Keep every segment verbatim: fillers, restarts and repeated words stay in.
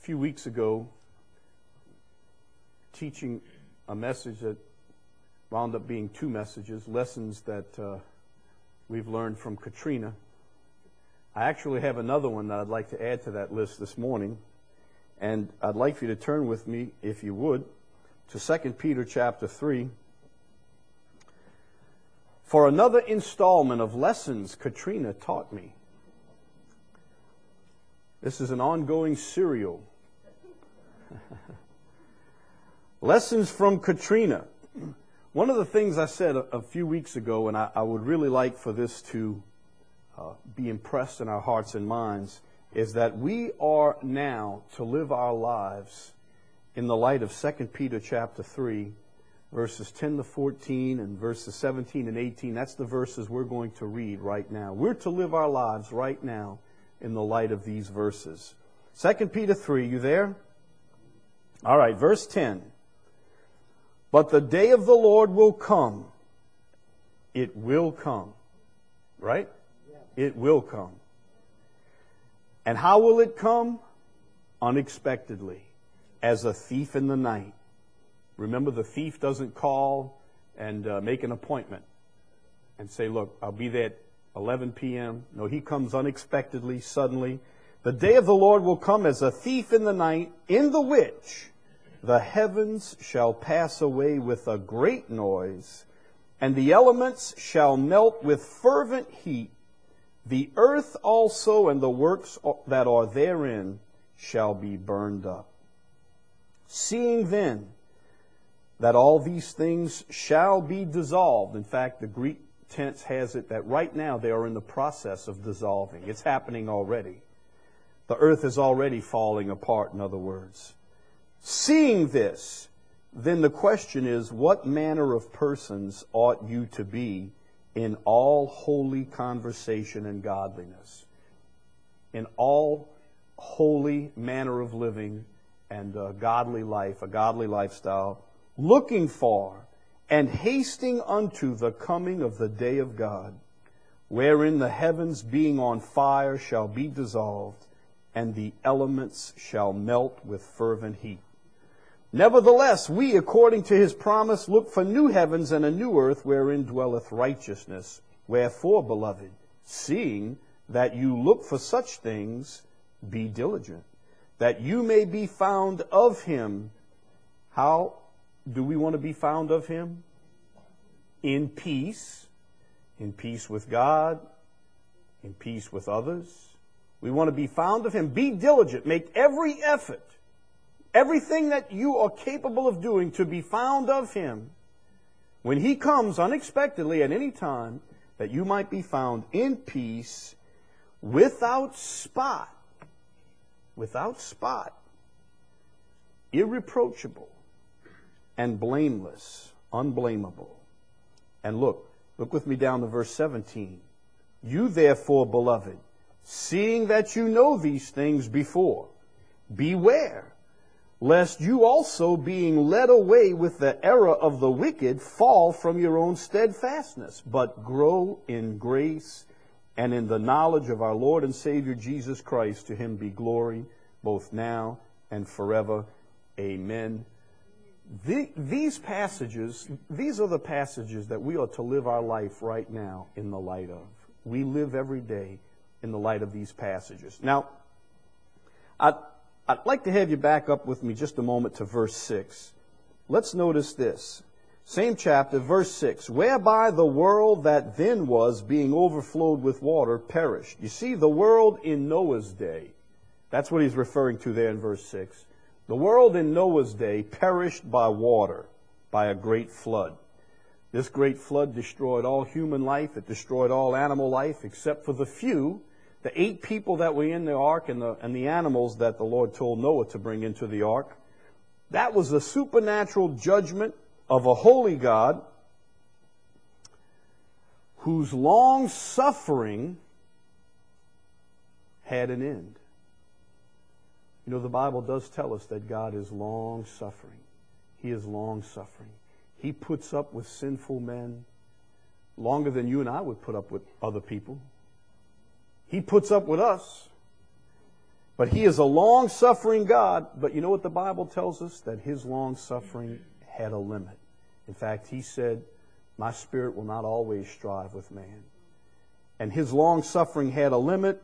few weeks ago teaching a message that wound up being two messages, lessons that uh, we've learned from Katrina. I actually have another one that I'd like to add to that list this morning, and I'd like for you to turn with me, if you would, to Second Peter chapter three for another installment of lessons Katrina taught me. This is an ongoing serial. Lessons from Katrina. One of the things I said a, a few weeks ago, and I, I would really like for this to uh, be impressed in our hearts and minds, is that we are now to live our lives in the light of Second Peter chapter three, verses ten to fourteen and verses seventeen and eighteen. That's the verses we're going to read right now. We're to live our lives right now in the light of these verses. Second Peter three, you there? All right, verse ten. But the day of the Lord will come. It will come. Right? It will come. And how will it come? Unexpectedly, as a thief in the night. Remember, the thief doesn't call and uh, make an appointment and say, look, I'll be there at eleven p.m. No, he comes unexpectedly, suddenly. The day of the Lord will come as a thief in the night, in the which the heavens shall pass away with a great noise, and the elements shall melt with fervent heat. The earth also and the works that are therein shall be burned up. Seeing then that all these things shall be dissolved. In fact, the Greek tense has it that right now they are in the process of dissolving. It's happening already. The earth is already falling apart, in other words. Seeing this, then the question is, what manner of persons ought you to be in all holy conversation and godliness? In all holy manner of living and a godly life, a godly lifestyle, looking for and hasting unto the coming of the day of God, wherein the heavens being on fire shall be dissolved, and the elements shall melt with fervent heat. Nevertheless, we, according to his promise, look for new heavens and a new earth wherein dwelleth righteousness. Wherefore, beloved, seeing that you look for such things, be diligent, that you may be found of him. How do we want to be found of him? In peace, in peace with God, in peace with others. We want to be found of him. Be diligent. Make every effort, everything that you are capable of doing to be found of him. When he comes unexpectedly at any time, that you might be found in peace, without spot, without spot, irreproachable, and blameless, unblameable. And look, look with me down to verse seventeen. You therefore, beloved, seeing that you know these things before, beware, lest you also, being led away with the error of the wicked, fall from your own steadfastness, but grow in grace and in the knowledge of our Lord and Savior Jesus Christ. To him be glory, both now and forever. Amen. The, these passages, these are the passages that we ought to live our life right now in the light of. We live every day in the light of these passages. Now, I'd, I'd like to have you back up with me just a moment to verse six. Let's notice this. Same chapter, verse six. Whereby the world that then was, being overflowed with water, perished. You see, the world in Noah's day, that's what he's referring to there in verse six. The world in Noah's day perished by water, by a great flood. This great flood destroyed all human life. It destroyed all animal life, except for the few, the eight people that were in the ark and the, and the animals that the Lord told Noah to bring into the ark. That was a supernatural judgment of a holy God whose long suffering had an end. You know, the Bible does tell us that God is long-suffering. He is long-suffering. He puts up with sinful men longer than you and I would put up with other people. He puts up with us. But he is a long-suffering God. But you know what the Bible tells us? That his long-suffering had a limit. In fact, he said, my spirit will not always strive with man. And his long-suffering had a limit.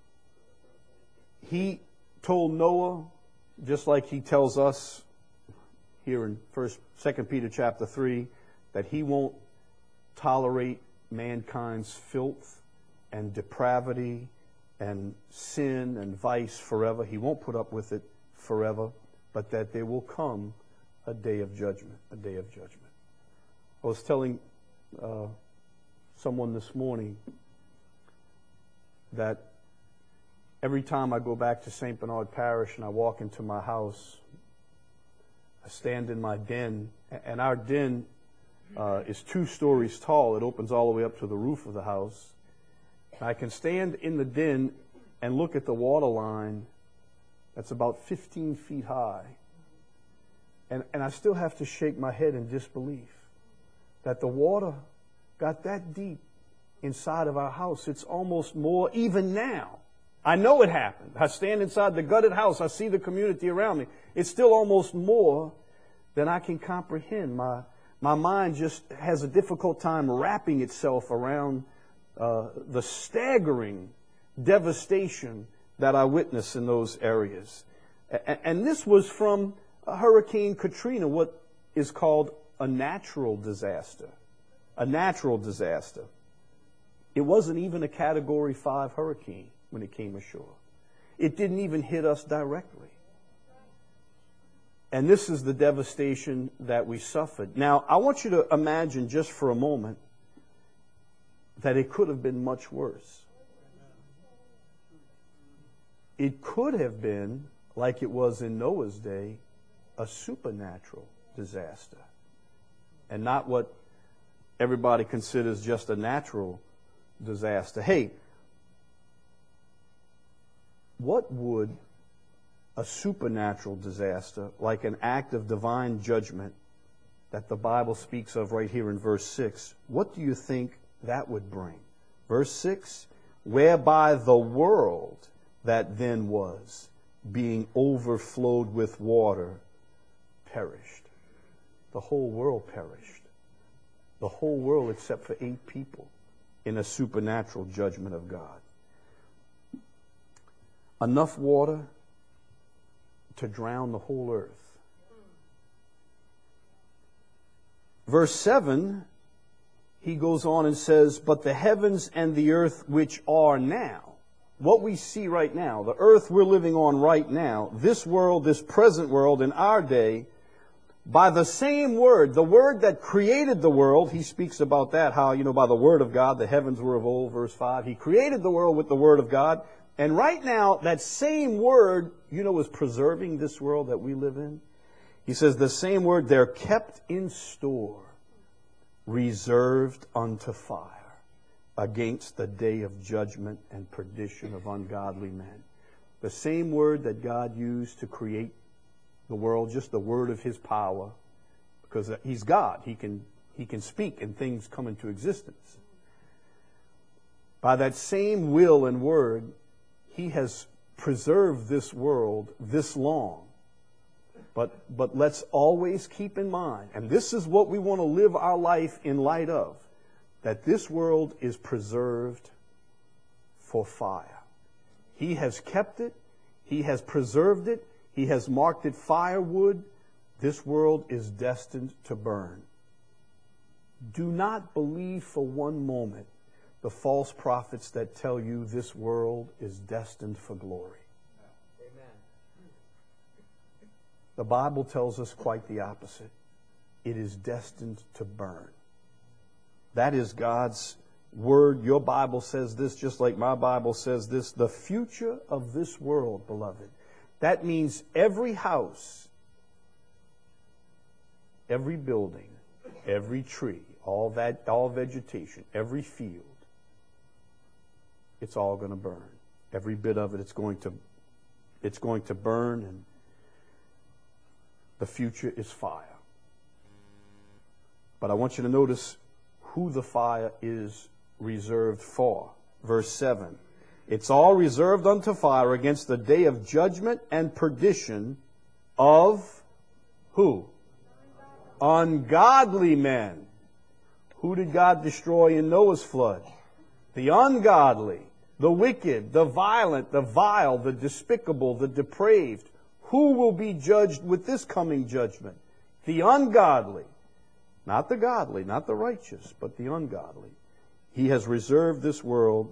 He told Noah, just like he tells us here in First, Second Peter chapter three, that he won't tolerate mankind's filth and depravity and sin and vice forever. He won't put up with it forever, but that there will come a day of judgment, a day of judgment. I was telling uh, someone this morning that every time I go back to Saint Bernard Parish and I walk into my house, I stand in my den, and our den uh, is two stories tall. It opens all the way up to the roof of the house. I can stand in the den and look at the water line that's about fifteen feet high. And, and I still have to shake my head in disbelief that the water got that deep inside of our house. It's almost more, even now. I know it happened. I stand inside the gutted house. I see the community around me. It's still almost more than I can comprehend. My, my mind just has a difficult time wrapping itself around uh, the staggering devastation that I witnessed in those areas. And, and this was from Hurricane Katrina, what is called a natural disaster. A natural disaster. It wasn't even a Category five hurricane when it came ashore. It didn't even hit us directly. And this is the devastation that we suffered. Now, I want you to imagine just for a moment that it could have been much worse. It could have been, like it was in Noah's day, a supernatural disaster, and not what everybody considers just a natural disaster. Hey, what would a supernatural disaster, like an act of divine judgment that the Bible speaks of right here in verse six, what do you think that would bring? Verse six, whereby the world that then was, being overflowed with water, perished. The whole world perished. The whole world except for eight people in a supernatural judgment of God. Enough water to drown the whole earth. Verse seven, he goes on and says, but the heavens and the earth which are now, what we see right now, the earth we're living on right now, this world, this present world in our day, by the same word, the word that created the world, he speaks about that, how, you know, by the word of God, the heavens were of old, verse five. He created the world with the word of God. And right now, that same word, you know, is preserving this world that we live in. He says the same word, they're kept in store, reserved unto fire, against the day of judgment and perdition of ungodly men. The same word that God used to create the world, just the word of his power, because he's God. He can, he can speak and things come into existence. By that same will and word, he has preserved this world this long. But, but let's always keep in mind, and this is what we want to live our life in light of, that this world is preserved for fire. He has kept it. He has preserved it. He has marked it firewood. This world is destined to burn. Do not believe for one moment the false prophets that tell you this world is destined for glory. Amen. The Bible tells us quite the opposite. It is destined to burn. That is God's word. Your Bible says this, just like my Bible says this. The future of this world, beloved. That means every house, every building, every tree, all that, all vegetation, every field, it's all going to burn. Every bit of it, it's going to, it's going to burn, and the future is fire. But I want you to notice who the fire is reserved for. Verse seven, It's all reserved unto fire against the day of judgment and perdition of who? Ungodly men. Who did God destroy in Noah's flood? The ungodly, the wicked, the violent, the vile, the despicable, the depraved. Who will be judged with this coming judgment? The ungodly. Not the godly, not the righteous, but the ungodly. He has reserved this world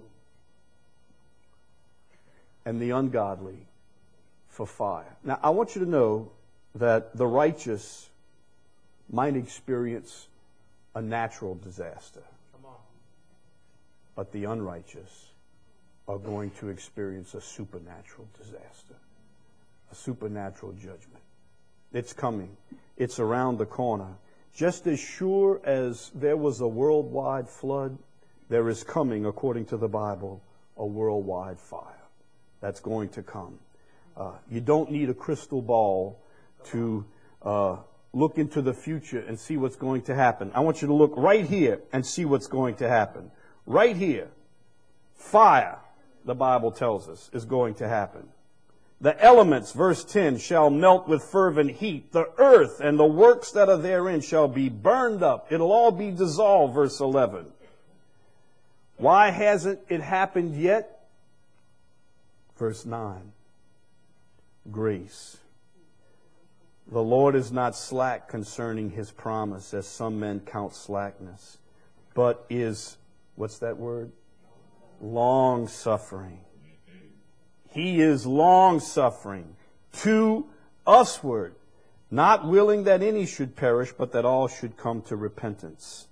and the ungodly for fire. Now, I want you to know that the righteous might experience a natural disaster. Come on. But the unrighteous are going to experience a supernatural disaster, a supernatural judgment. It's coming. It's around the corner. Just as sure as there was a worldwide flood, there is coming, according to the Bible, a worldwide fire that's going to come. Uh, you don't need a crystal ball to uh, look into the future and see what's going to happen. I want you to look right here and see what's going to happen. Right here, fire, the Bible tells us, is going to happen. The elements, verse ten, shall melt with fervent heat. The earth and the works that are therein shall be burned up. It'll all be dissolved, verse eleven. Why hasn't it happened yet? Verse nine. Grace. The Lord is not slack concerning His promise, as some men count slackness, but is, what's that word? Long-suffering. He is long-suffering to usward, not willing that any should perish, but that all should come to repentance.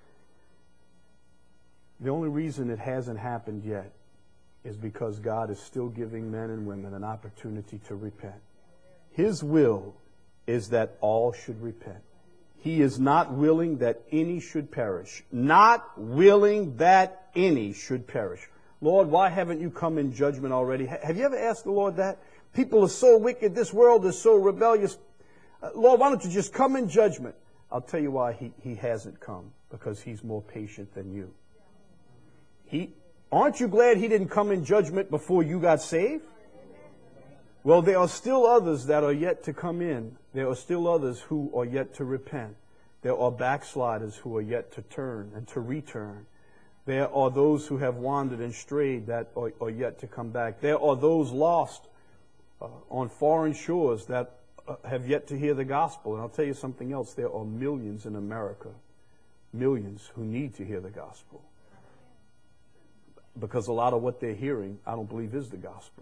The only reason it hasn't happened yet is because God is still giving men and women an opportunity to repent. His will is that all should repent. He is not willing that any should perish. Not willing that any should perish. Lord, why haven't you come in judgment already? Have you ever asked the Lord that? People are so wicked. This world is so rebellious. Uh, Lord, why don't you just come in judgment? I'll tell you why he, he hasn't come. Because He's more patient than you. He, aren't you glad He didn't come in judgment before you got saved? Well, there are still others that are yet to come in. There are still others who are yet to repent. There are backsliders who are yet to turn and to return. There are those who have wandered and strayed that are, are yet to come back. There are those lost uh, on foreign shores that uh, have yet to hear the gospel. And I'll tell you something else. There are millions in America, millions who need to hear the gospel. Because a lot of what they're hearing, I don't believe is the gospel.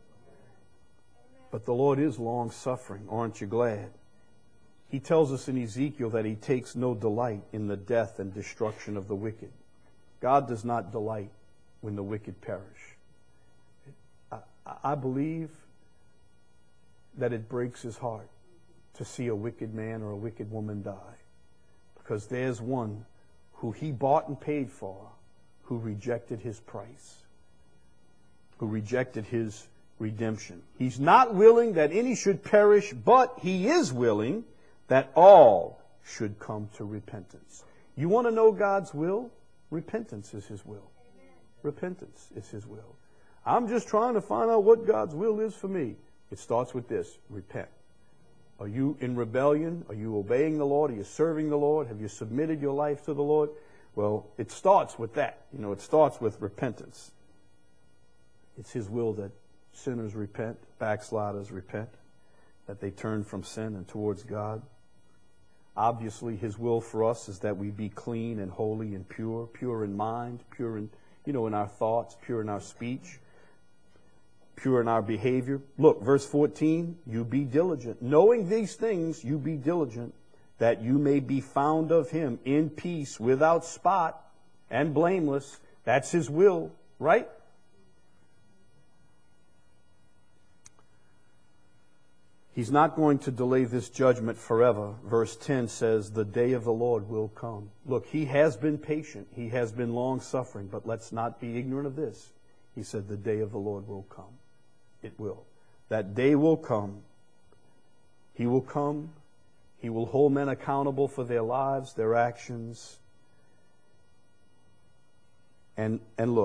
But the Lord is long-suffering. Aren't you glad? He tells us in Ezekiel that He takes no delight in the death and destruction of the wicked. God does not delight when the wicked perish. I, I believe that it breaks His heart to see a wicked man or a wicked woman die. Because there's one who He bought and paid for, who rejected His price, who rejected His redemption. He's not willing that any should perish, but He is willing that all should come to repentance. You want to know God's will? Repentance is His will. Repentance is His will. I'm just trying to find out what God's will is for me. It starts with this: repent. Are you in rebellion? Are you obeying the Lord? Are you serving the Lord? Have you submitted your life to the Lord? Well, it starts with that. You know, it starts with repentance. It's His will that sinners repent, backsliders repent, that they turn from sin and towards God. Obviously, His will for us is that we be clean and holy and pure, pure in mind, pure in, you know, in our thoughts, pure in our speech, pure in our behavior. Look, verse fourteen, you be diligent. Knowing these things, you be diligent, that you may be found of Him in peace, without spot and blameless. That's His will, right? He's not going to delay this judgment forever. Verse ten says, the day of the Lord will come. Look, He has been patient. He has been long-suffering. But let's not be ignorant of this. He said, the day of the Lord will come. It will. That day will come. He will come. He will hold men accountable for their lives, their actions. And, and look,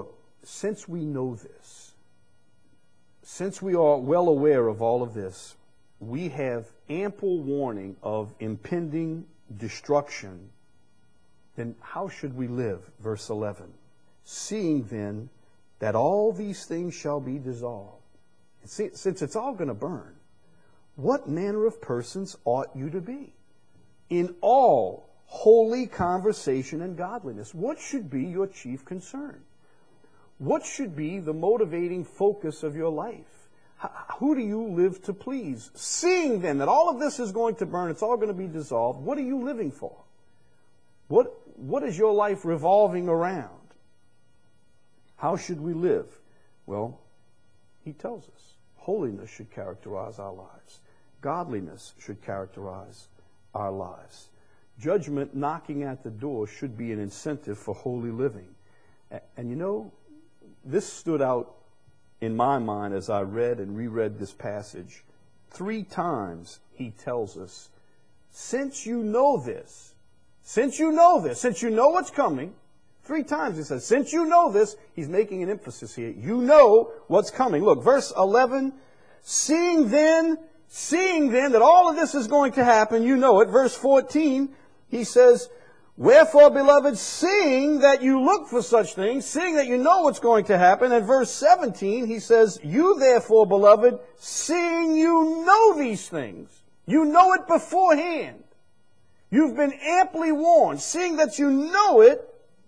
since we know this, since we are well aware of all of this, we have ample warning of impending destruction, then how should we live? Verse eleven. Seeing then that all these things shall be dissolved. See, since it's all going to burn, what manner of persons ought you to be? In all holy conversation and godliness. What should be your chief concern? What should be the motivating focus of your life? H- who do you live to please? Seeing then that all of this is going to burn, it's all going to be dissolved, what are you living for? What, what is your life revolving around? How should we live? Well, he tells us. Holiness should characterize our lives. Godliness should characterize our lives. Judgment knocking at the door should be an incentive for holy living. And you know, this stood out in my mind as I read and reread this passage. Three times he tells us, since you know this, since you know this, since you know what's coming, three times he says, since you know this, he's making an emphasis here. You know what's coming. Look, verse eleven, seeing then, seeing then that all of this is going to happen, you know it. Verse fourteen, he says, wherefore, beloved, seeing that you look for such things, seeing that you know what's going to happen. And verse seventeen, he says, you therefore, beloved, seeing you know these things, you know it beforehand. You've been amply warned. Seeing that you know it,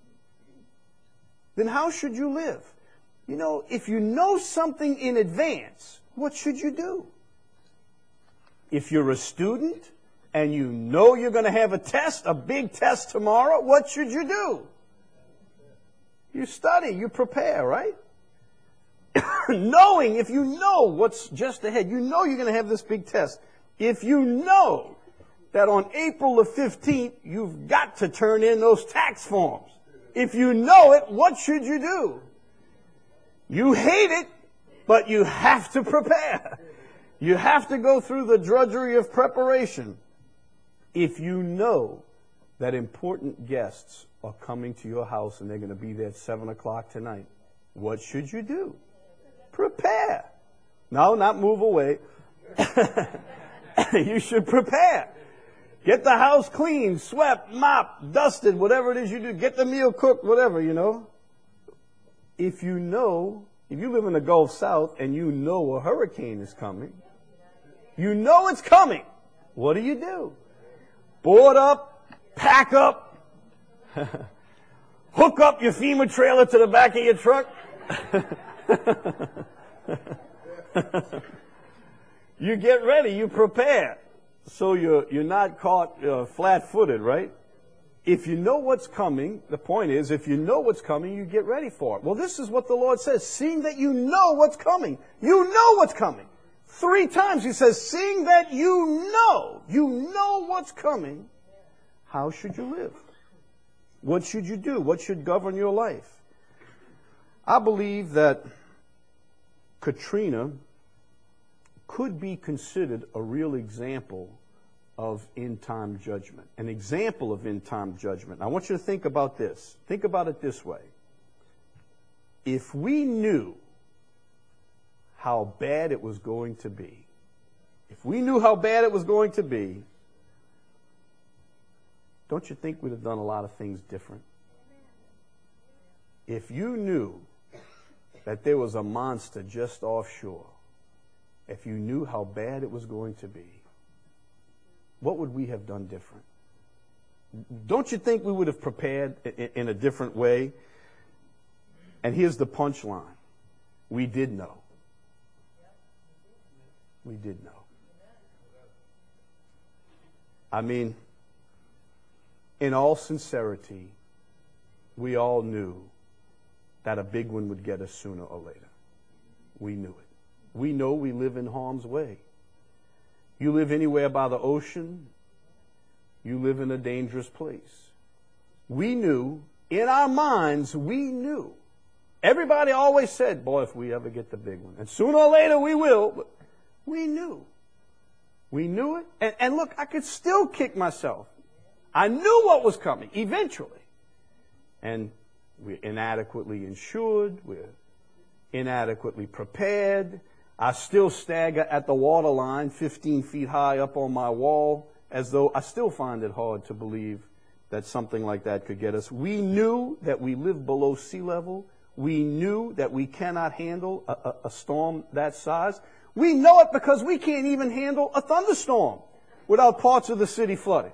then how should you live? You know, if you know something in advance, what should you do? If you're a student and you know you're going to have a test, a big test tomorrow, what should you do? You study, you prepare, right? Knowing, if you know what's just ahead, you know you're going to have this big test. If you know that on April the fifteenth, you've got to turn in those tax forms. If you know it, what should you do? You hate it, but you have to prepare. You have to go through the drudgery of preparation. If you know that important guests are coming to your house and they're going to be there at seven o'clock tonight, what should you do? Prepare. No, not move away. You should prepare. Get the house clean, swept, mopped, dusted, whatever it is you do. Get the meal cooked, whatever, you know. If you know, if you live in the Gulf South and you know a hurricane is coming, you know it's coming, what do you do? Board up, pack up, hook up your FEMA trailer to the back of your truck. You get ready, you prepare. So you're, you're not caught uh, flat-footed, right? If you know what's coming, the point is, if you know what's coming, you get ready for it. Well, this is what the Lord says, seeing that you know what's coming. You know what's coming. Three times he says, seeing that you know, you know what's coming, how should you live? What should you do? What should govern your life? I believe that Katrina could be considered a real example of end-time judgment. An example of end-time judgment. I want you to think about this. Think about it this way. If we knew how bad it was going to be, if we knew how bad it was going to be, don't you think we'd have done a lot of things different? If you knew that there was a monster just offshore, if you knew how bad it was going to be, what would we have done different? Don't you think we would have prepared in a different way? And here's the punchline. We did know. We did know. I mean, in all sincerity, we all knew that a big one would get us sooner or later. We knew it. We know we live in harm's way. You live anywhere by the ocean, you live in a dangerous place. We knew, in our minds, we knew. Everybody always said, boy, if we ever get the big one. And sooner or later we will. But we knew. We knew it. And, and look, I could still kick myself. I knew what was coming, eventually. And We're inadequately insured. We're inadequately prepared. I still stagger at the waterline fifteen feet high up on my wall, as though I still find it hard to believe that something like that could get us. We knew that we live below sea level. We knew that we cannot handle a, a, a storm that size. We know it because we can't even handle a thunderstorm without parts of the city flooded.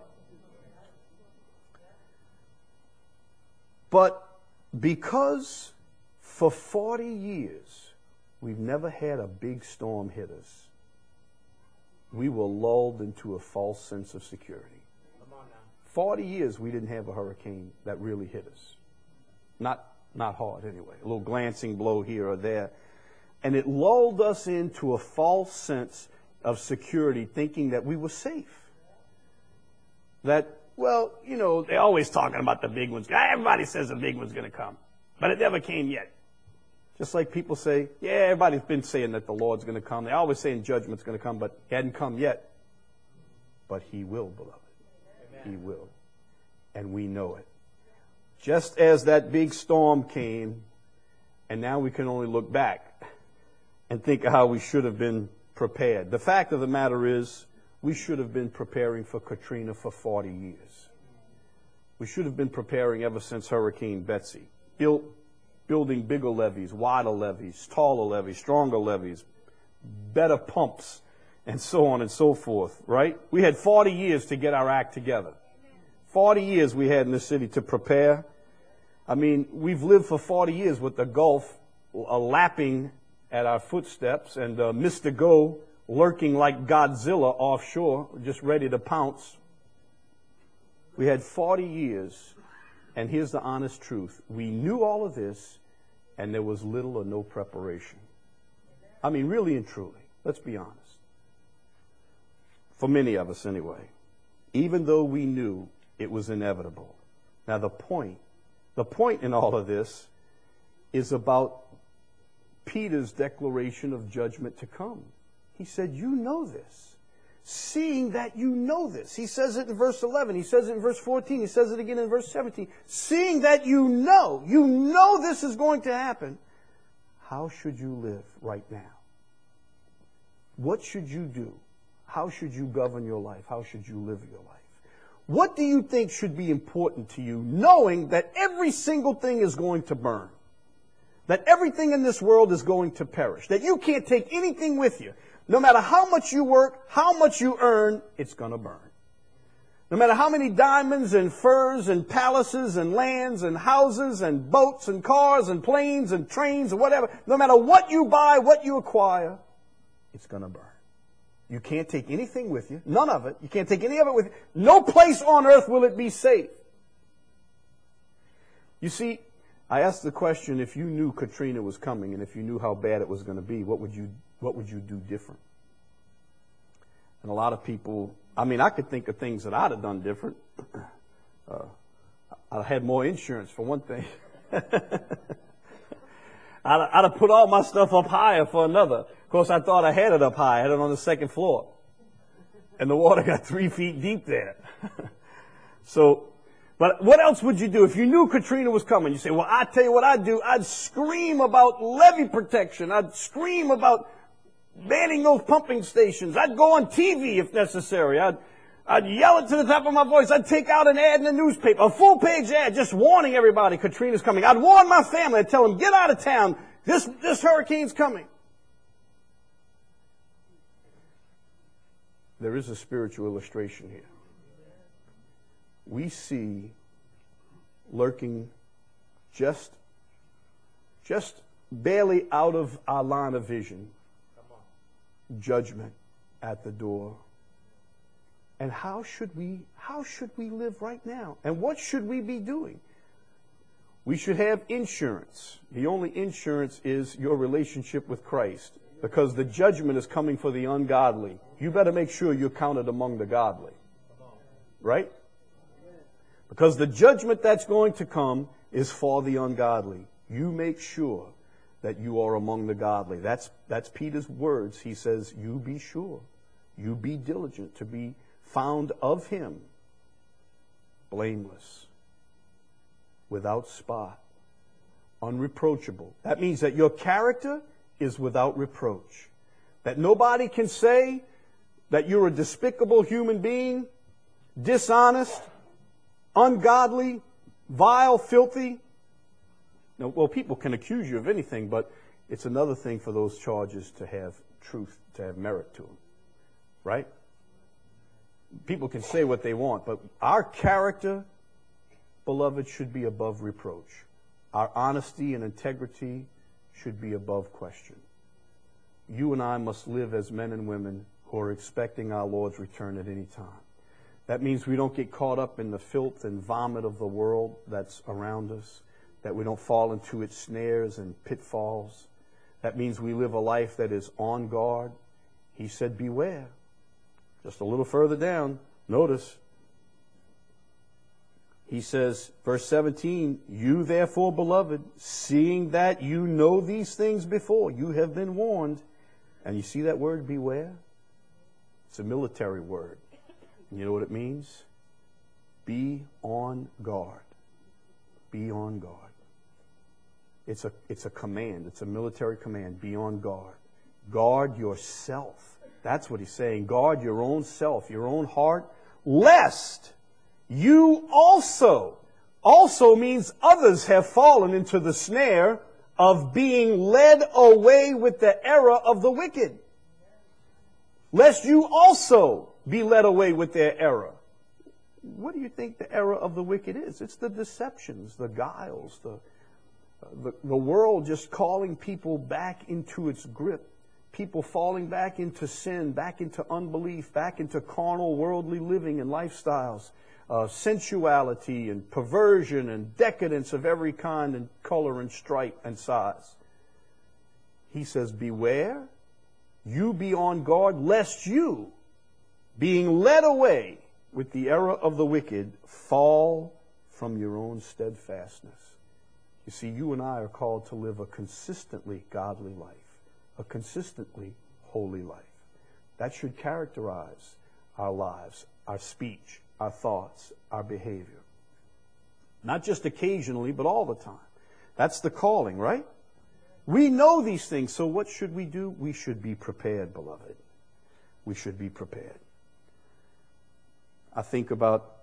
But because for forty years we've never had a big storm hit us, we were lulled into a false sense of security. forty years we didn't have a hurricane that really hit us. Not, not hard anyway. A little glancing blow here or there. And it lulled us into a false sense of security, thinking that we were safe. That, well, you know, they're always talking about the big ones. Everybody says the big one's going to come. But it never came yet. Just like people say, yeah, everybody's been saying that the Lord's going to come. They're always saying judgment's going to come, but he hadn't come yet. But he will, beloved. Amen. He will. And we know it. Just as that big storm came, and now we can only look back and think of how we should have been prepared. The fact of the matter is, we should have been preparing for Katrina for forty years. We should have been preparing ever since Hurricane Betsy. Built, building bigger levees, wider levees, taller levees, stronger levees, better pumps, and so on and so forth, right? We had forty years to get our act together. forty years we had in this city to prepare. I mean, we've lived for forty years with the Gulf uh, lapping at our footsteps and uh, Mister Go lurking like Godzilla offshore, just ready to pounce. We had forty years, and here's the honest truth. We knew all of this, and there was little or no preparation. I mean, really and truly, let's be honest. For many of us anyway, even though we knew it was inevitable. Now the point, the point in all of this is about Peter's declaration of judgment to come. He said, you know this. Seeing that you know this. He says it in verse eleven. He says it in verse fourteen. He says it again in verse seventeen. Seeing that you know, you know this is going to happen, how should you live right now? What should you do? How should you govern your life? How should you live your life? What do you think should be important to you, knowing that every single thing is going to burn? That everything in this world is going to perish. That you can't take anything with you. No matter how much you work, how much you earn, it's going to burn. No matter how many diamonds and furs and palaces and lands and houses and boats and cars and planes and trains and whatever, no matter what you buy, what you acquire, it's going to burn. You can't take anything with you. None of it. You can't take any of it with you. No place on earth will it be safe. You see, I asked the question, if you knew Katrina was coming and if you knew how bad it was going to be, what would you what would you do different? And a lot of people, I mean, I could think of things that I'd have done different. Uh, I'd have had more insurance, for one thing. I'd, I'd have put all my stuff up higher for another. Of course, I thought I had it up high. I had it on the second floor. And the water got three feet deep there. So, but what else would you do if you knew Katrina was coming? You say, well, I tell you what I'd do. I'd scream about levee protection. I'd scream about banning those pumping stations. I'd go on T V if necessary. I'd, I'd yell it to the top of my voice. I'd take out an ad in the newspaper, a full-page ad just warning everybody Katrina's coming. I'd warn my family. I'd tell them, get out of town. This, this hurricane's coming. There is a spiritual illustration here. We see lurking just, just barely out of our line of vision, judgment at the door. And how should we, how should we live right now? And what should we be doing? We should have insurance. The only insurance is your relationship with Christ, because the judgment is coming for the ungodly. You better make sure you're counted among the godly. Right? Because the judgment that's going to come is for the ungodly. You make sure that you are among the godly. That's, that's Peter's words. He says, you be sure. You be diligent to be found of him, blameless, without spot, unreproachable. That means that your character is without reproach. That nobody can say that you're a despicable human being, dishonest, ungodly, vile, filthy. Now, well, people can accuse you of anything, but it's another thing for those charges to have truth, to have merit to them. Right? People can say what they want, but our character, beloved, should be above reproach. Our honesty and integrity should be above question. You and I must live as men and women who are expecting our Lord's return at any time. That means we don't get caught up in the filth and vomit of the world that's around us, that we don't fall into its snares and pitfalls. That means we live a life that is on guard. He said, beware. Just a little further down, notice, he says, verse seventeen, you therefore, beloved, seeing that you know these things before, you have been warned. And you see that word, beware? It's a military word. And you know what it means? Be on guard. Be on guard. It's a, it's a command. It's a military command. Be on guard. Guard yourself. That's what he's saying. Guard your own self, your own heart, lest you also, also means others have fallen into the snare of being led away with the error of the wicked. Lest you also be led away with their error. What do you think the error of the wicked is? It's the deceptions, the guiles, the, the, the world just calling people back into its grip. People falling back into sin, back into unbelief, back into carnal, worldly living and lifestyles. Uh, sensuality and perversion and decadence of every kind and color and stripe and size. He says, beware, you be on guard, lest you, being led away with the error of the wicked, fall from your own steadfastness. You see, you and I are called to live a consistently godly life, a consistently holy life. That should characterize our lives, our speech, our thoughts, our behavior. Not just occasionally, but all the time. That's the calling, right? We know these things, so what should we do? We should be prepared, beloved. We should be prepared. I think about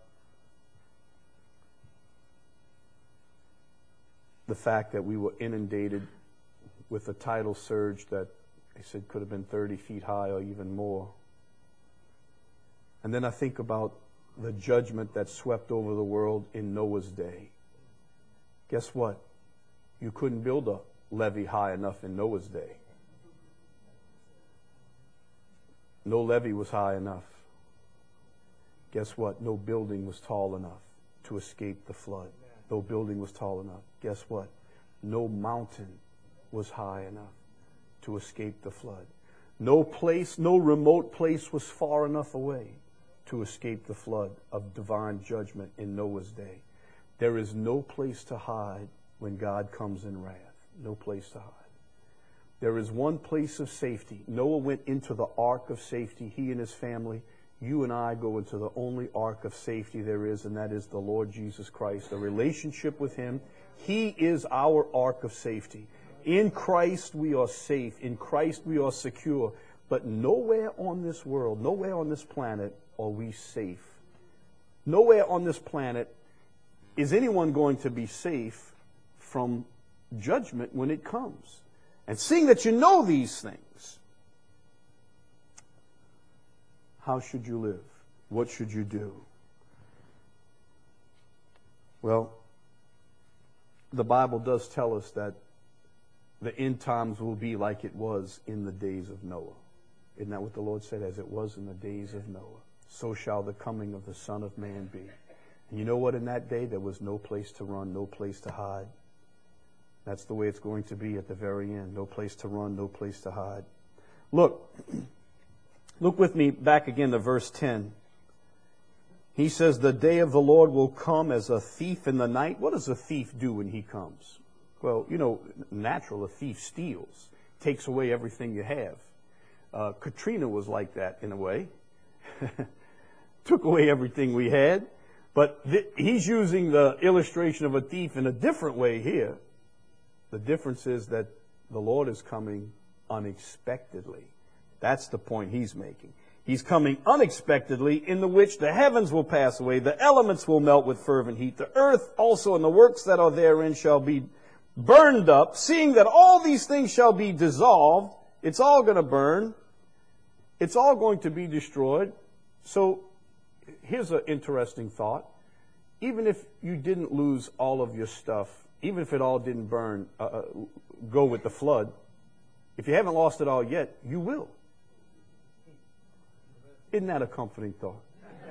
the fact that we were inundated with a tidal surge that they said could have been thirty feet high or even more. And then I think about the judgment that swept over the world in Noah's day. Guess what? You couldn't build a levee high enough in Noah's day. No levee was high enough. Guess what? No building was tall enough to escape the flood. No building was tall enough. Guess what? No mountain was high enough to escape the flood. No place, no remote place was far enough away to escape the flood of divine judgment in Noah's day. There is no place to hide when God comes in wrath. No place to hide. There is one place of safety. Noah went into the ark of safety, he and his family. You and I go into the only ark of safety there is, and that is the Lord Jesus Christ. A relationship with him. He is our ark of safety. In Christ we are safe. In Christ we are secure. But nowhere on this world, nowhere on this planet are we safe. Nowhere on this planet is anyone going to be safe from judgment when it comes. And seeing that you know these things, how should you live? What should you do? Well, the Bible does tell us that the end times will be like it was in the days of Noah. Isn't that what the Lord said? As it was in the days of Noah, so shall the coming of the Son of Man be. And you know what? In that day, there was no place to run, no place to hide. That's the way it's going to be at the very end. No place to run, no place to hide. Look, look with me back again to verse ten. He says, the day of the Lord will come as a thief in the night. What does a thief do when he comes? Well, you know, natural, a thief steals, takes away everything you have. Uh, Katrina was like that in a way. Took away everything we had. But th- he's using the illustration of a thief in a different way here. The difference is that the Lord is coming unexpectedly. That's the point he's making. He's coming unexpectedly, in the which the heavens will pass away, the elements will melt with fervent heat, the earth also and the works that are therein shall be burned up. Seeing that all these things shall be dissolved, it's all going to burn. It's all going to be destroyed. So here's an interesting thought. Even if you didn't lose all of your stuff, even if it all didn't burn, uh, uh, go with the flood, if you haven't lost it all yet, you will. Isn't that a comforting thought?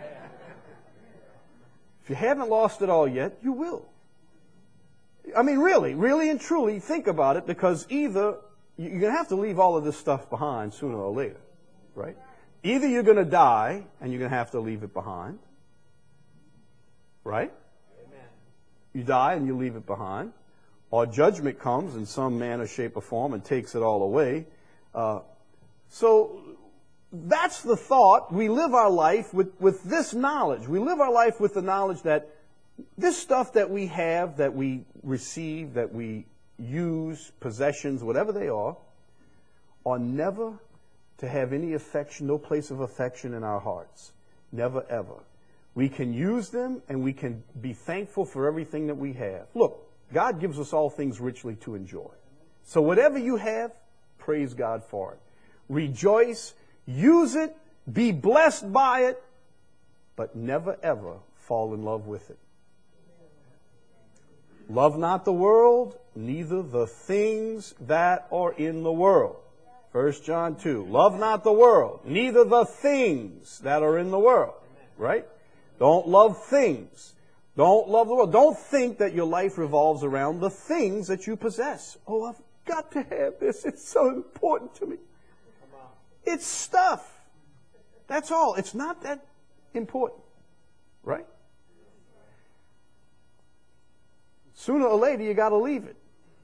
If you haven't lost it all yet, you will. I mean, really, really and truly, think about it, because either you're going to have to leave all of this stuff behind sooner or later, right? Either you're going to die and you're going to have to leave it behind, right? Amen. You die and you leave it behind, or judgment comes in some manner, shape, or form and takes it all away. Uh, so that's the thought. We live our life with, with this knowledge. We live our life with the knowledge that this stuff that we have, that we receive, that we use, possessions, whatever they are, are never to have any affection, no place of affection in our hearts. Never, ever. We can use them and we can be thankful for everything that we have. Look, God gives us all things richly to enjoy. So whatever you have, praise God for it. Rejoice, use it, be blessed by it, but never, ever fall in love with it. Love not the world, neither the things that are in the world. First John two. Love not the world, neither the things that are in the world. Right? Don't love things. Don't love the world. Don't think that your life revolves around the things that you possess. Oh, I've got to have this. It's so important to me. It's stuff. That's all. It's not that important. Right? Sooner or later, you got to leave it.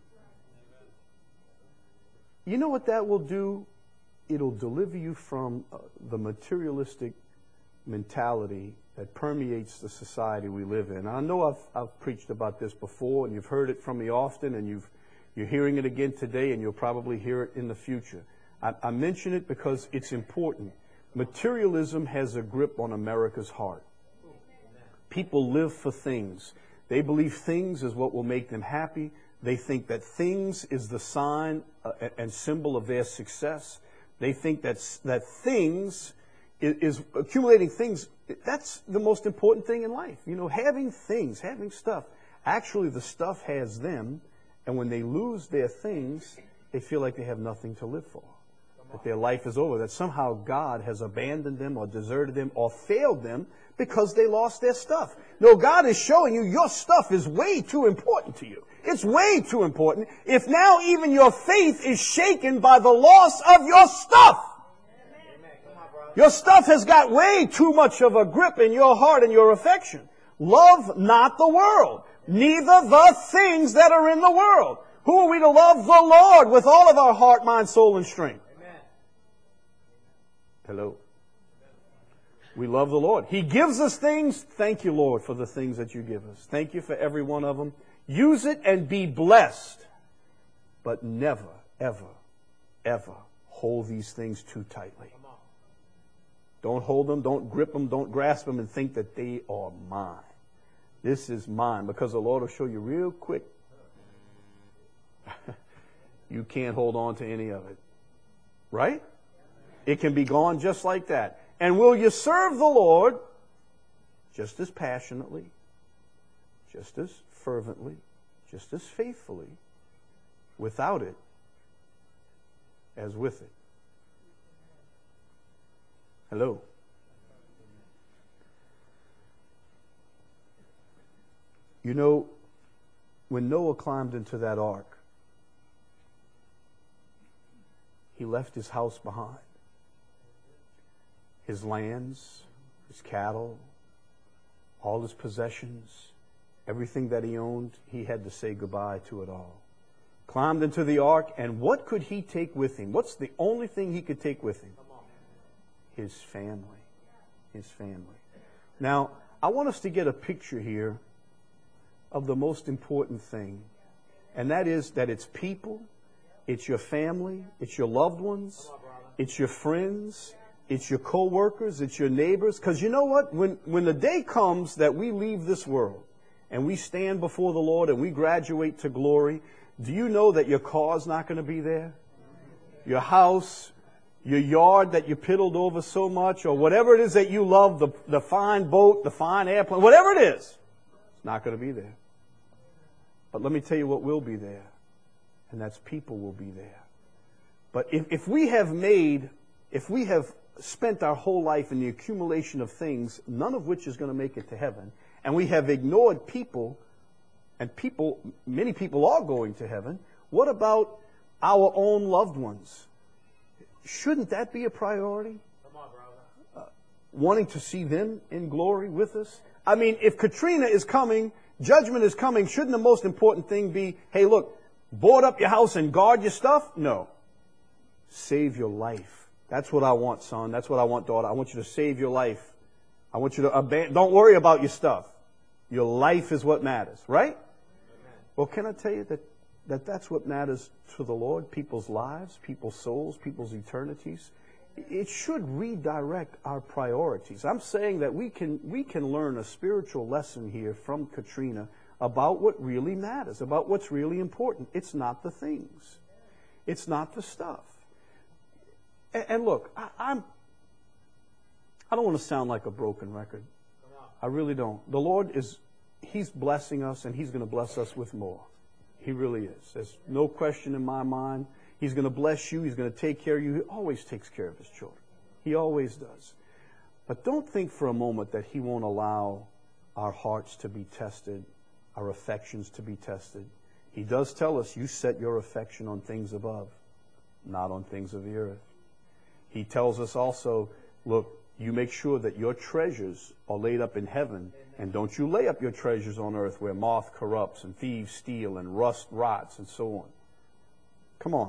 You know what that will do? It'll deliver you from uh, the materialistic mentality that permeates the society we live in. I know I've, I've preached about this before, and you've heard it from me often, and you've, you're hearing it again today, and you'll probably hear it in the future. I, I mention it because it's important. Materialism has a grip on America's heart. People live for things. They believe things is what will make them happy. They think that things is the sign uh, and symbol of their success. They think that, that things is, is accumulating things. That's the most important thing in life. You know, having things, having stuff. Actually, the stuff has them, and when they lose their things, they feel like they have nothing to live for. That their life is over. That somehow God has abandoned them or deserted them or failed them because they lost their stuff. No, God is showing you your stuff is way too important to you. It's way too important. If now even your faith is shaken by the loss of your stuff. Your stuff has got way too much of a grip in your heart and your affection. Love not the world, neither the things that are in the world. Who are we to love? The Lord with all of our heart, mind, soul, and strength. Amen. Hello. We love the Lord. He gives us things. Thank you, Lord, for the things that you give us. Thank you for every one of them. Use it and be blessed. But never, ever, ever hold these things too tightly. Don't hold them, don't grip them, don't grasp them and think that they are mine. This is mine, because the Lord will show you real quick. You can't hold on to any of it. Right? It can be gone just like that. And will you serve the Lord just as passionately, just as fervently, just as faithfully without it as with it? Hello. You know, when Noah climbed into that ark, he left his house behind. His lands, his cattle, all his possessions, everything that he owned, he had to say goodbye to it all. Climbed into the ark, and what could he take with him? What's the only thing he could take with him? His family. His family. Now, I want us to get a picture here of the most important thing. And that is that it's people, it's your family, it's your loved ones, it's your friends, it's your co-workers, it's your neighbors. Because you know what? When, when the day comes that we leave this world and we stand before the Lord and we graduate to glory, do you know that your car's not going to be there? Your house, your yard that you piddled over so much, or whatever it is that you love, the, the fine boat, the fine airplane, whatever it is, it's not going to be there. But let me tell you what will be there, and that's people will be there. But if, if we have made, if we have spent our whole life in the accumulation of things, none of which is going to make it to heaven, and we have ignored people, and people, many people are going to heaven, what about our own loved ones? Shouldn't that be a priority? Come on, brother. Uh, wanting to see them in glory with us? I mean, if Katrina is coming, judgment is coming, shouldn't the most important thing be, hey, look, board up your house and guard your stuff? No. Save your life. That's what I want, son. That's what I want, daughter. I want you to save your life. I want you to abandon. Don't worry about your stuff. Your life is what matters, right? Amen. Well, can I tell you that that that's what matters to the Lord, people's lives, people's souls, people's eternities. It should redirect our priorities. I'm saying that we can we can learn a spiritual lesson here from Katrina about what really matters, about what's really important. It's not the things. It's not the stuff. And, and look, I, I'm I don't want to sound like a broken record. I really don't. The Lord is, He's blessing us, and He's going to bless us with more. He really is. There's no question in my mind. He's going to bless you. He's going to take care of you. He always takes care of His children. He always does. But don't think for a moment that He won't allow our hearts to be tested, our affections to be tested. He does tell us, you set your affection on things above, not on things of the earth. He tells us also, look, you make sure that your treasures are laid up in heaven, and don't you lay up your treasures on earth where moth corrupts and thieves steal and rust rots and so on. Come on.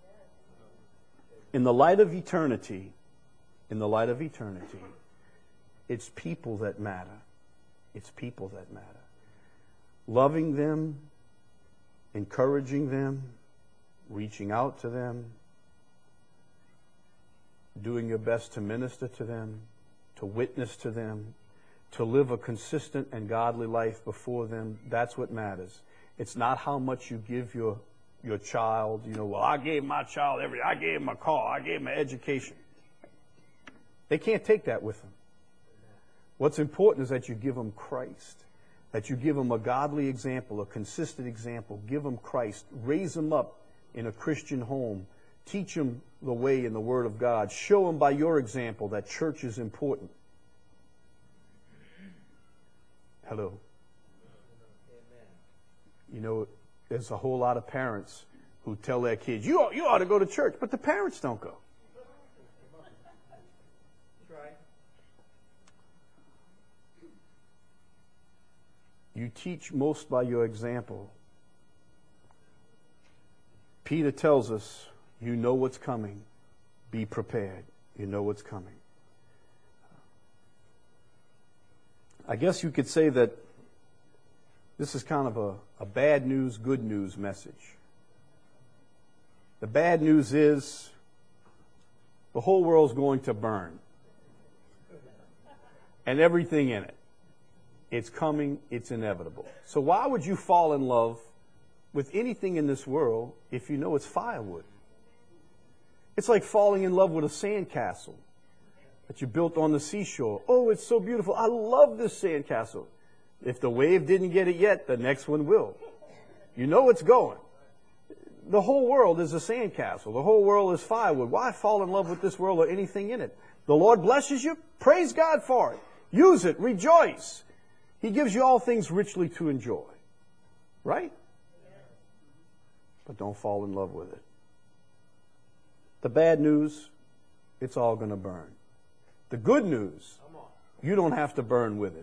In the light of eternity, in the light of eternity, it's people that matter. It's people that matter. Loving them, encouraging them, reaching out to them, doing your best to minister to them, to witness to them, to live a consistent and godly life before them. That's what matters. It's not how much you give your your child. You know, well, I gave my child every, I gave him a car, I gave him an education. They can't take that with them. What's important is that you give them Christ, that you give them a godly example, a consistent example. Give them Christ. Raise them up in a Christian home. Teach them the way in the Word of God. Show them by your example that church is important. Hello. You know, there's a whole lot of parents who tell their kids, you ought, you ought to go to church, but the parents don't go. You teach most by your example. Peter tells us, you know what's coming. Be prepared. You know what's coming. I guess you could say that this is kind of a, a bad news, good news message. The bad news is the whole world's going to burn. And everything in it. It's coming, it's inevitable. So why would you fall in love with anything in this world if you know it's firewood? It's like falling in love with a sandcastle that you built on the seashore. Oh, it's so beautiful. I love this sandcastle. If the wave didn't get it yet, the next one will. You know it's going. The whole world is a sandcastle. The whole world is firewood. Why fall in love with this world or anything in it? The Lord blesses you. Praise God for it. Use it. Rejoice. He gives you all things richly to enjoy. Right? But don't fall in love with it. The bad news, it's all going to burn. The good news, you don't have to burn with it.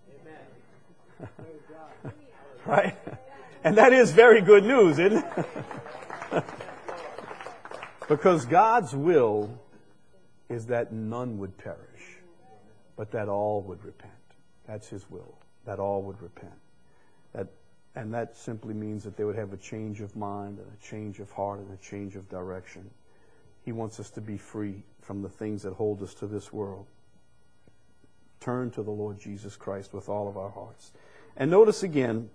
Right? And that is very good news, isn't it? Because God's will is that none would perish, but that all would repent. That's His will, that all would repent. That And that simply means that they would have a change of mind and a change of heart and a change of direction. He wants us to be free from the things that hold us to this world. Turn to the Lord Jesus Christ with all of our hearts. And notice again,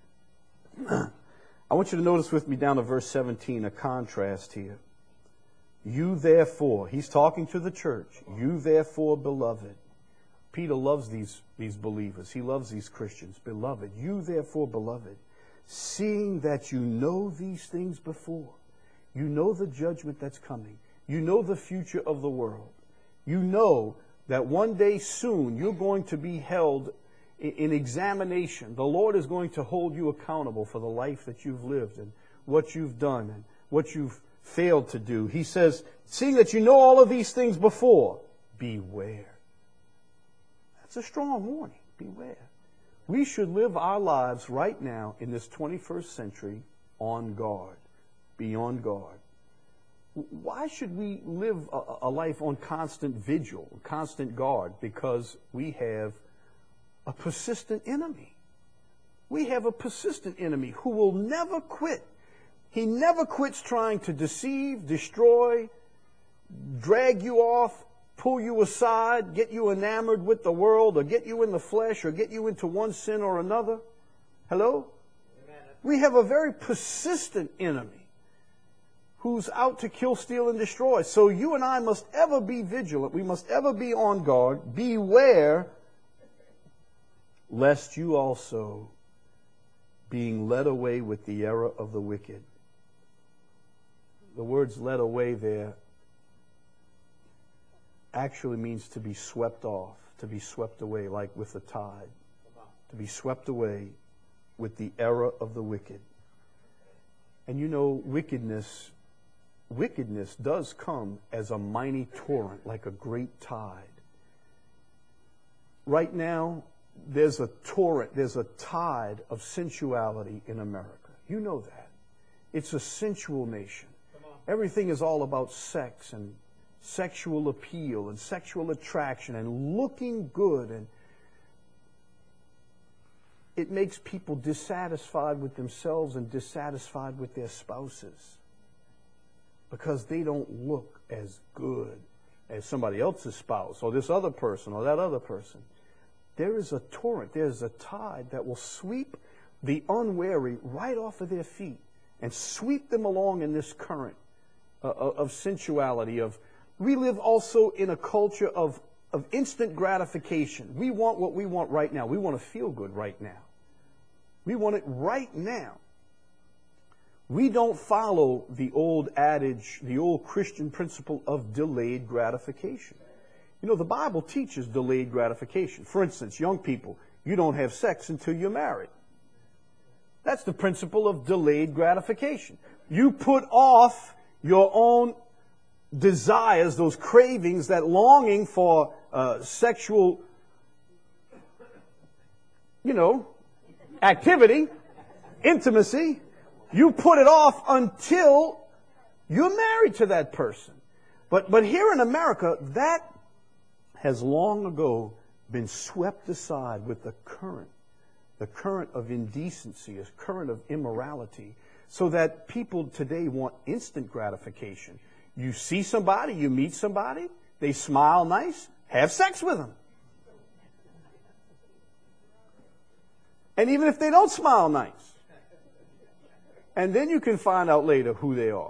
I want you to notice with me down to verse seventeen, a contrast here. You therefore, he's talking to the church, you therefore, beloved. Peter loves these, these believers. He loves these Christians. Beloved, you therefore, beloved, seeing that you know these things before, you know the judgment that's coming, you know the future of the world, you know that one day soon you're going to be held in examination. The Lord is going to hold you accountable for the life that you've lived and what you've done and what you've failed to do. He says, seeing that you know all of these things before, beware. That's a strong warning. Beware. We should live our lives right now in this twenty-first century on guard, be on guard. Why should we live a, a life on constant vigil, constant guard? Because we have a persistent enemy. We have a persistent enemy who will never quit. He never quits trying to deceive, destroy, drag you off, pull you aside, get you enamored with the world, or get you in the flesh, or get you into one sin or another. Hello? Amen. We have a very persistent enemy who's out to kill, steal, and destroy. So you and I must ever be vigilant. We must ever be on guard. Beware, lest you also, being led away with the error of the wicked. The words led away there actually means to be swept off, to be swept away like with the tide, to be swept away with the error of the wicked. And you know, wickedness, wickedness does come as a mighty torrent, like a great tide. Right now, there's a torrent, there's a tide of sensuality in America. You know that. It's a sensual nation. Everything is all about sex and sexual appeal and sexual attraction and looking good, and it makes people dissatisfied with themselves and dissatisfied with their spouses because they don't look as good as somebody else's spouse or this other person or that other person. There is a torrent, there's a tide that will sweep the unwary right off of their feet and sweep them along in this current uh, of sensuality. Of we live also in a culture of, of instant gratification. We want what we want right now. We want to feel good right now. We want it right now. We don't follow the old adage, the old Christian principle of delayed gratification. You know, the Bible teaches delayed gratification. For instance, young people, you don't have sex until you're married. That's the principle of delayed gratification. You put off your own desires, those cravings, that longing for uh, sexual, you know, activity, intimacy. You put it off until you're married to that person. But but here in America, that has long ago been swept aside with the current, the current of indecency, a current of immorality, so that people today want instant gratification. You see somebody, you meet somebody, they smile nice, have sex with them. And even if they don't smile nice, and then you can find out later who they are.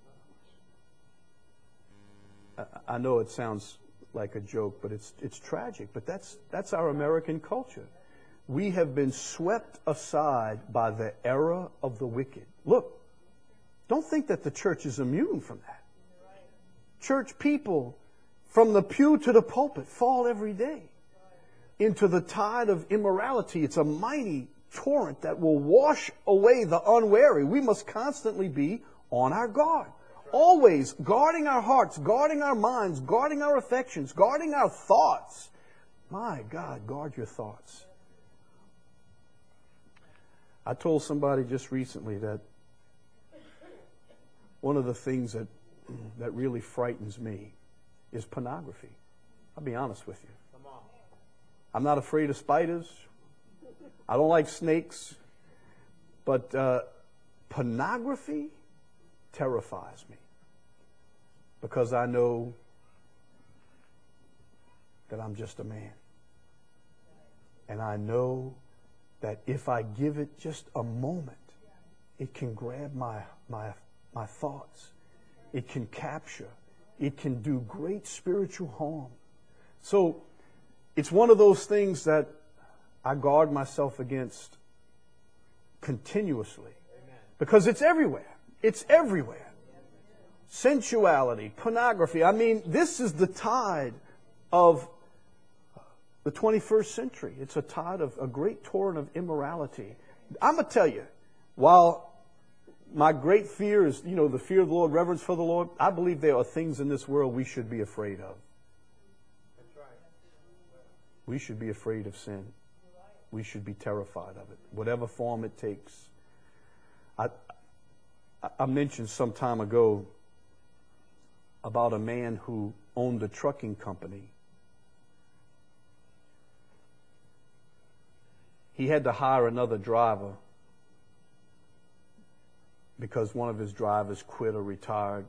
I know it sounds like a joke, but it's it's tragic. But that's that's our American culture. We have been swept aside by the error of the wicked. Look, don't think that the church is immune from that. Church people, from the pew to the pulpit, fall every day into the tide of immorality. It's a mighty torrent that will wash away the unwary. We must constantly be on our guard. Always guarding our hearts, guarding our minds, guarding our affections, guarding our thoughts. My God, guard your thoughts. I told somebody just recently that one of the things that that really frightens me is pornography. I'll be honest with you. I'm not afraid of spiders. I don't like snakes. But uh, pornography terrifies me because I know that I'm just a man. And I know that if I give it just a moment, it can grab my, my, my thoughts. It can capture. It can do great spiritual harm. So it's one of those things that I guard myself against continuously. Because it's everywhere. It's everywhere. Sensuality, pornography. I mean, this is the tide of the twenty-first century. It's a tide of a great torrent of immorality. I'm going to tell you, while my great fear is, you know, the fear of the Lord, reverence for the Lord, I believe there are things in this world we should be afraid of. That's right. We should be afraid of sin. We should be terrified of it, whatever form it takes. I, I mentioned some time ago about a man who owned a trucking company. He had to hire another driver because one of his drivers quit or retired.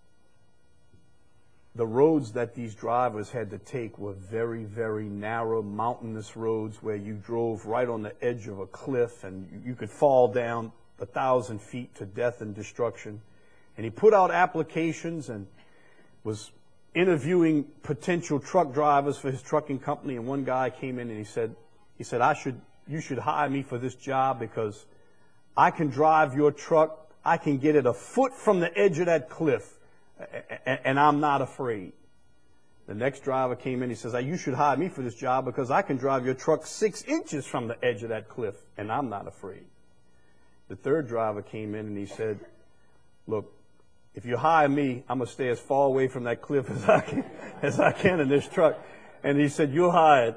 The roads that these drivers had to take were very, very narrow, mountainous roads where you drove right on the edge of a cliff and you could fall down a thousand feet to death and destruction. And he put out applications and was interviewing potential truck drivers for his trucking company. And one guy came in and he said, he said, I should, you should hire me for this job because I can drive your truck. I can get it a foot from the edge of that cliff, and I'm not afraid. The next driver came in. He says, you should hire me for this job because I can drive your truck six inches from the edge of that cliff, and I'm not afraid. The third driver came in and he said, look, if you hire me, I'm going to stay as far away from that cliff as I can, as I can in this truck. And he said, you're hired.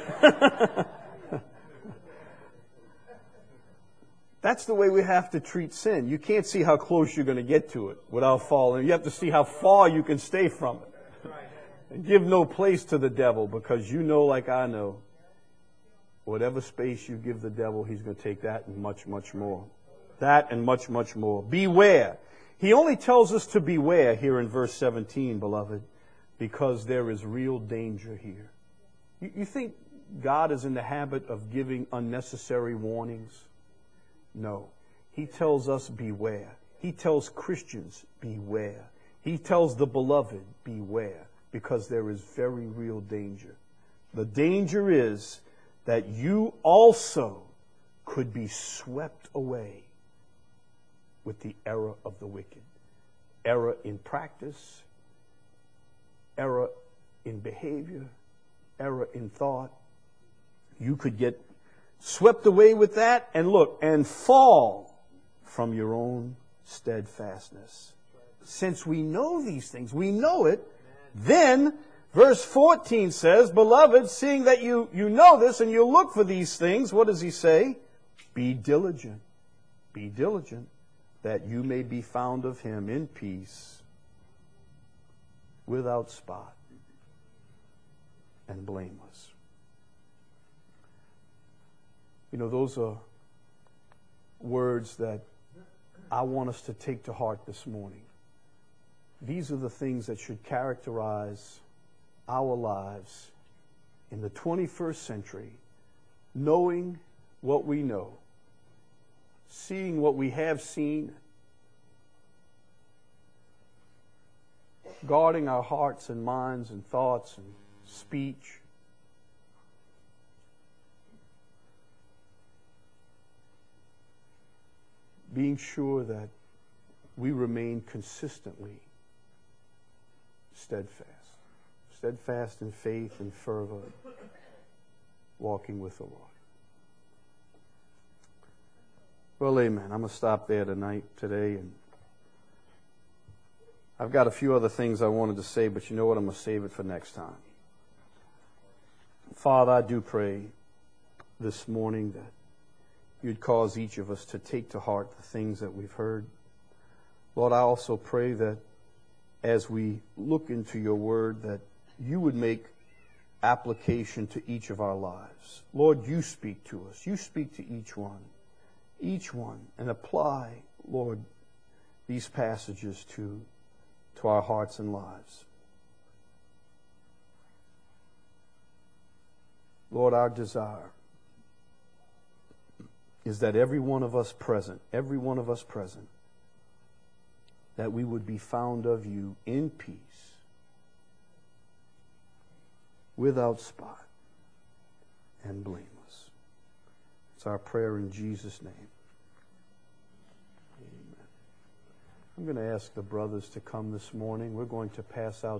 That's the way we have to treat sin. You can't see how close you're going to get to it without falling. You have to see how far you can stay from it. And give no place to the devil, because you know, like I know, whatever space you give the devil, he's going to take that and much, much more. That and much, much more. Beware. He only tells us to beware here in verse seventeen, beloved, because there is real danger here. You, you think God is in the habit of giving unnecessary warnings? No. He tells us beware. He tells Christians beware. He tells the beloved beware, because there is very real danger. The danger is that you also could be swept away with the error of the wicked. Error in practice, error in behavior, error in thought. You could get swept away with that and look, and fall from your own steadfastness. Since we know these things, we know it, then verse fourteen says, beloved, seeing that you, you know this and you look for these things, what does he say? Be diligent. Be diligent that you may be found of him in peace, without spot, and blameless. You know, those are words that I want us to take to heart this morning. These are the things that should characterize our lives in the twenty-first century, knowing what we know, seeing what we have seen, guarding our hearts and minds and thoughts and speech. Being sure that we remain consistently steadfast. Steadfast in faith and fervor, walking with the Lord. Well, amen. I'm going to stop there tonight, today. And I've got a few other things I wanted to say, but you know what? I'm going to save it for next time. Father, I do pray this morning that you'd cause each of us to take to heart the things that we've heard. Lord, I also pray that as we look into your word, that you would make application to each of our lives. Lord, you speak to us. You speak to each one. each one and apply, Lord, these passages to, to our hearts and lives. Lord, our desire is that every one of us present, every one of us present, that we would be found of you in peace, without spot, and blameless. It's our prayer in Jesus' name. Amen. I'm going to ask the brothers to come this morning. We're going to pass out